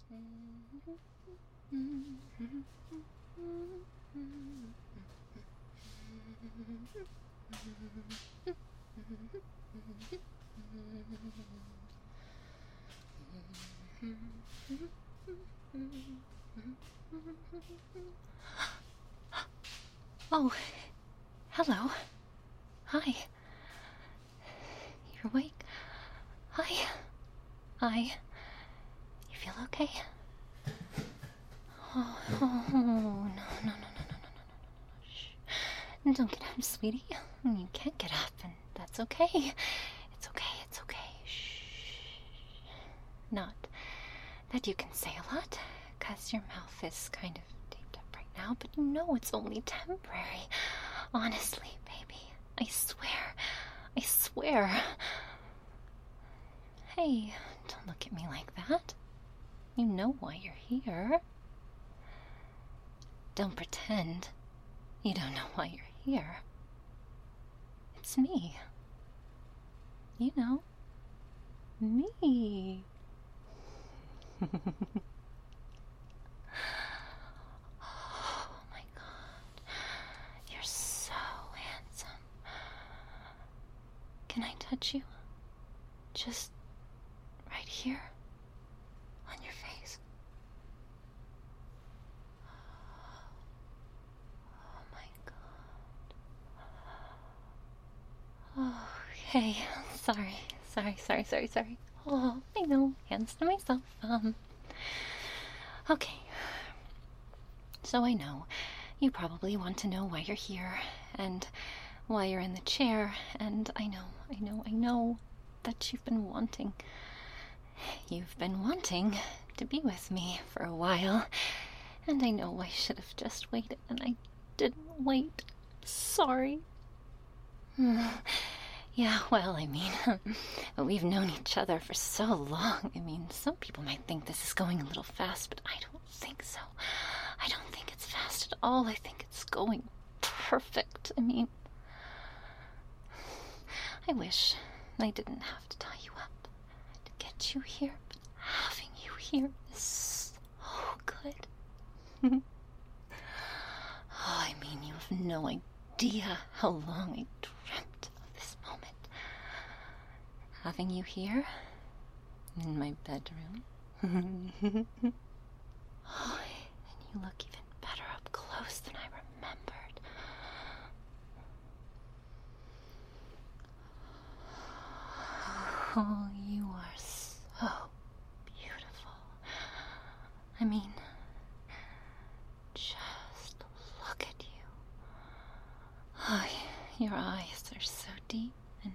Oh, hello. Hi. You're awake? Hi. Hi. You feel okay? Oh, no. Shh. Don't get up, sweetie. You can't get up, and that's okay. It's okay. Shh. Not that you can say a lot, 'cause your mouth is kind of taped up right now, but you know it's only temporary. Honestly, baby. I swear. Hey, don't look at me like that. You know why you're here. Don't pretend you don't know why you're here. It's me. You know, me. Oh my God, you're so handsome. Can I touch you? Just right here on your face. Oh my God. Oh, hey, sorry. Oh, I know, hands to myself. Okay. So I know you probably want to know why you're here and why you're in the chair, and I know that you've been wanting to be with me for a while, and I know I should have just waited, and I didn't wait. Sorry. Yeah, well, I mean, we've known each other for so long. I mean, some people might think this is going a little fast, but I don't think so. I don't think it's fast at all. I think it's going perfect. I mean, I wish I didn't have to tie you up to get you here, but having you here is so good. Oh, I mean, you have no idea how long I dreamt of this moment. Having you here in my bedroom. Oh, and you look even better up close than I remembered. Oh, you are so beautiful. I mean, just look at you. Oh, your eyes are so deep and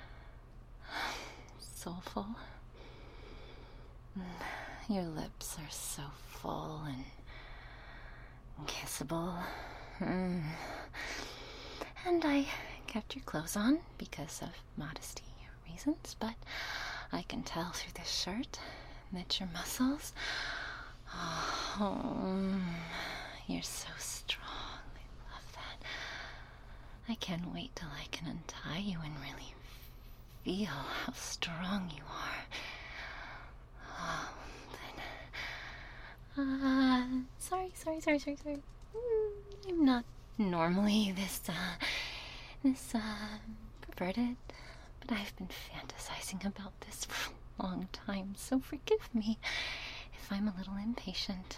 soulful. Your lips are so full and kissable. And I kept your clothes on because of modesty reasons, but I can tell through this shirt that your muscles, oh, you're so strong. I love that. I can't wait till I can untie you and really feel how strong you are. Oh, but, sorry. I'm not normally this perverted, but I've been fantasizing about this for a long time, so forgive me if I'm a little impatient.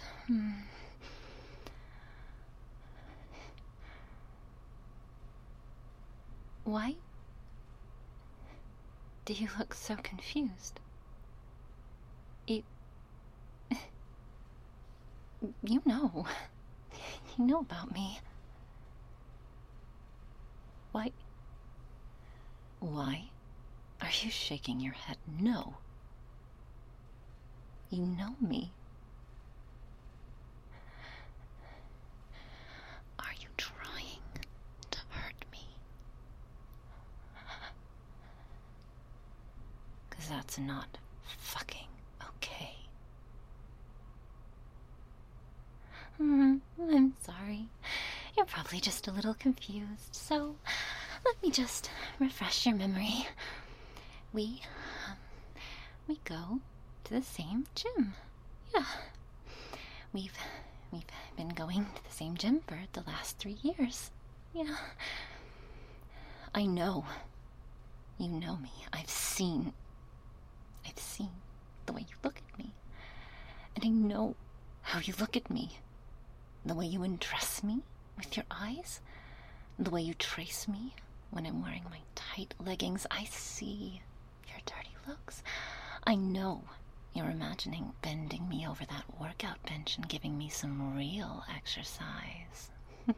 Why do you look so confused? You know about me. Why are you shaking your head? No. You know me. Are you trying to hurt me? 'Cause that's not fucking okay. I'm sorry. You're probably just a little confused, so let me just refresh your memory. We go to the same gym. Yeah. We've been going to the same gym for the last 3 years. Yeah. I know. You know me. I've seen the way you look at me. And I know how you look at me. The way you undress me with your eyes. The way you trace me when I'm wearing my tight leggings. I see your dirty looks. I know you're imagining bending me over that workout bench and giving me some real exercise. But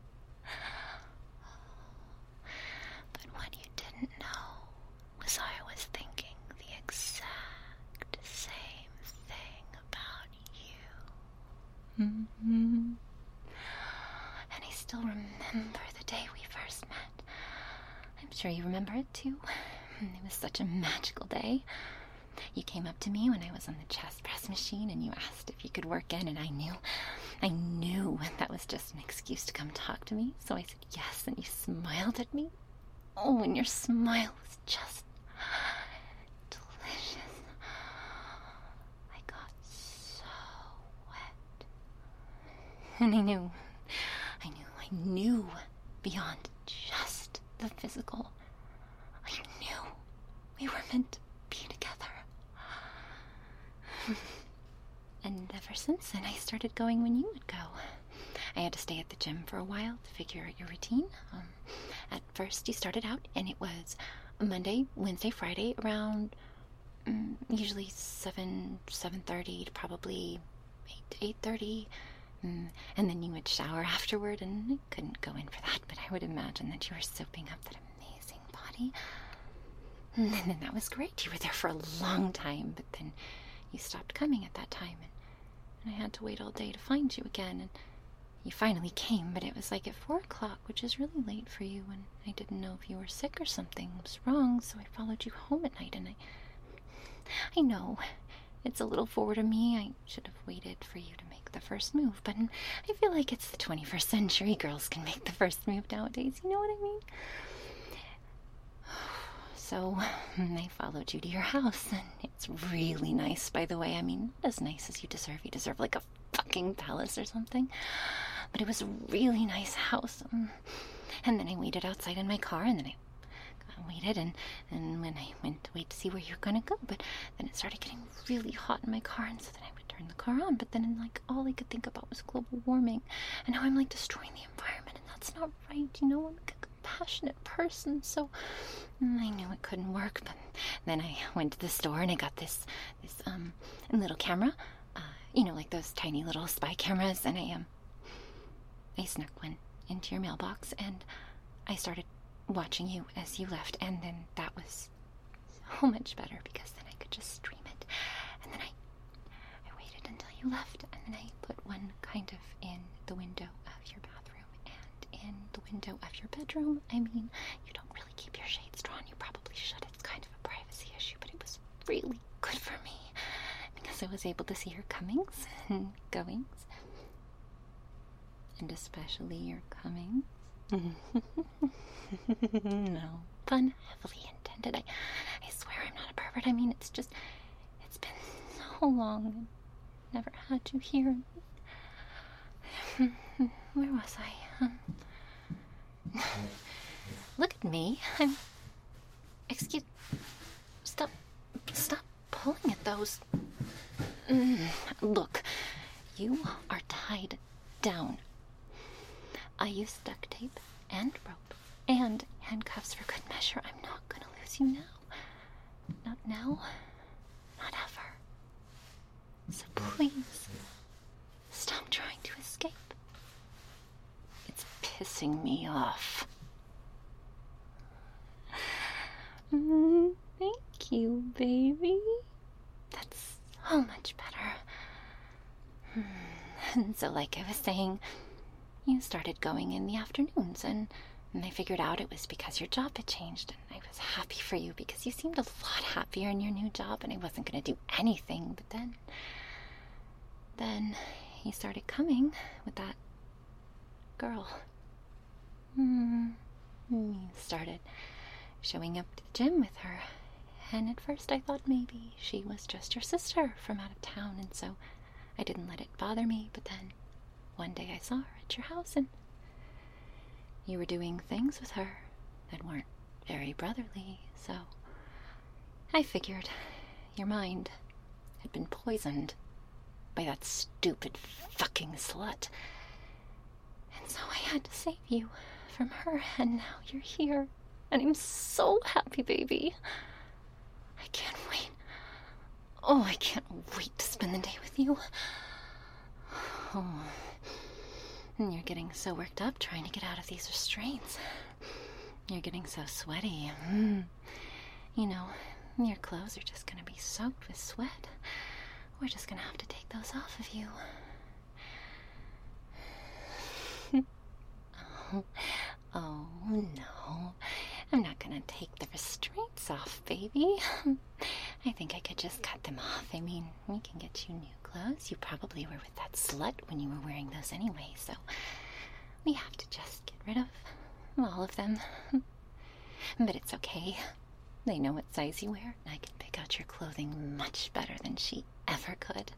what you didn't know was I was thinking the exact same thing about you. And I still remember the day we first met. I'm sure you remember it too. It was such a magical day. You came up to me when I was on the chest press machine and you asked if you could work in, and I knew that was just an excuse to come talk to me. So I said yes, and you smiled at me. Oh, and your smile was just delicious. I got so wet. And I knew beyond just the physical. I knew we were meant to be together. And ever since then, I started going when you would go. I had to stay at the gym for a while to figure out your routine. At first, you started out, and it was Monday, Wednesday, Friday, around usually 7:30 to probably 8:30. And then you would shower afterward, and I couldn't go in for that, but I would imagine that you were soaping up that amazing body. And then that was great. You were there for a long time, but then you stopped coming at that time, and I had to wait all day to find you again, and you finally came, but it was like at 4 o'clock, which is really late for you, and I didn't know if you were sick or something was wrong, so I followed you home at night, and I know it's a little forward of me. I should have waited for you to make the first move, but I feel like it's the 21st century. Girls can make the first move nowadays, you know what I mean? So I followed you to your house, and it's really nice, by the way. I mean, not as nice as you deserve. You deserve like a fucking palace or something. But it was a really nice house. And then I waited outside in my car, and then I waited, and when I went to wait to see where you're gonna go, but then it started getting really hot in my car, and so then I would turn the car on, but then like all I could think about was global warming, and how I'm like destroying the environment, and that's not right, you know. I'm a compassionate person, so I knew it couldn't work. But then I went to the store and I got this little camera, you know, like those tiny little spy cameras, and I snuck one into your mailbox, and I started watching you as you left, and then that was so much better because then I could just stream it. And then I waited until you left, and then I put one kind of in the window of your bathroom and in the window of your bedroom. I mean, you don't really keep your shades drawn. You probably should. It's kind of a privacy issue, but it was really good for me because I was able to see your comings and goings, and especially your comings. No, pun heavily intended. I swear I'm not a pervert. I mean, it's been so long and never had you here. Where was I? Look at me. Excuse. Stop pulling at those. Look, you are tied down. I used duct tape and rope and handcuffs for good measure. I'm not gonna lose you now. Not now. Not ever. So please, stop trying to escape. It's pissing me off. Thank you, baby. That's so much better. And so, like I was saying, you started going in the afternoons, and I figured out it was because your job had changed, and I was happy for you because you seemed a lot happier in your new job, and I wasn't going to do anything. But then you started coming with that girl. You started showing up to the gym with her, and at first I thought maybe she was just your sister from out of town, and so I didn't let it bother me, but then one day I saw her at your house and you were doing things with her that weren't very brotherly, so I figured your mind had been poisoned by that stupid fucking slut. And so I had to save you from her, and now you're here. And I'm so happy, baby. I can't wait. Oh, I can't wait to spend the day with you. Oh, and you're getting so worked up trying to get out of these restraints. You're getting so sweaty. You know, your clothes are just gonna be soaked with sweat. We're just gonna have to take those off of you. Oh, no. I'm not gonna take the restraints off, baby. I think I could just cut them off. I mean, we can get you new clothes. You probably were with that slut when you were wearing those anyway, so we have to just get rid of all of them. But it's okay. They know what size you wear, and I can pick out your clothing much better than she ever could.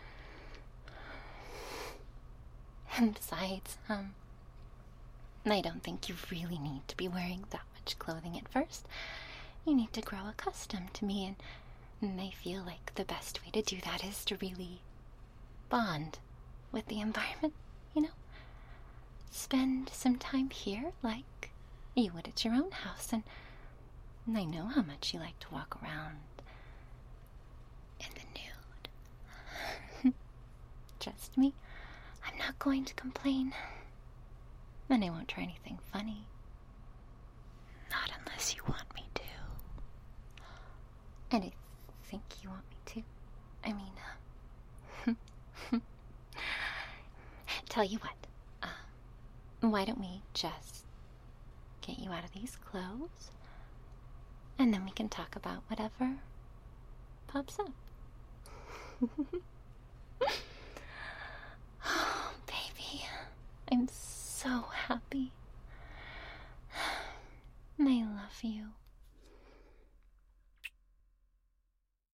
And besides, I don't think you really need to be wearing that much clothing at first. You need to grow accustomed to me, and I feel like the best way to do that is to really bond with the environment, you know? Spend some time here like you would at your own house, and I know how much you like to walk around in the nude. Trust me, I'm not going to complain. And I won't try anything funny. Not unless you want me to. And I think you want me to. I mean, tell you what, why don't we just get you out of these clothes, and then we can talk about whatever pops up. Oh, baby, I'm so happy. I love you.